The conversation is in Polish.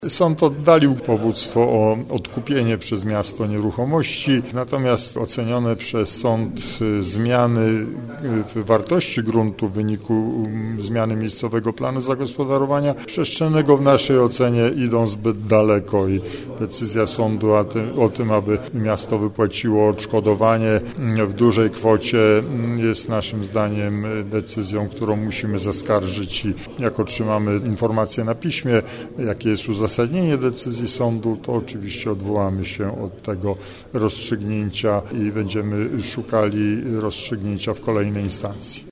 Sąd oddalił powództwo o odkupienie przez miasto nieruchomości, natomiast ocenione przez sąd zmiany w wartości gruntu w wyniku zmiany miejscowego planu zagospodarowania przestrzennego w naszej ocenie idą zbyt daleko i decyzja sądu o tym, aby miasto wypłaciło odszkodowanie w dużej kwocie jest naszym zdaniem decyzją, którą musimy zaskarżyć i jak otrzymamy informację na piśmie, jakie jest uzasadnienie decyzji sądu, to oczywiście odwołamy się od tego rozstrzygnięcia i będziemy szukali rozstrzygnięcia w kolejnej instancji.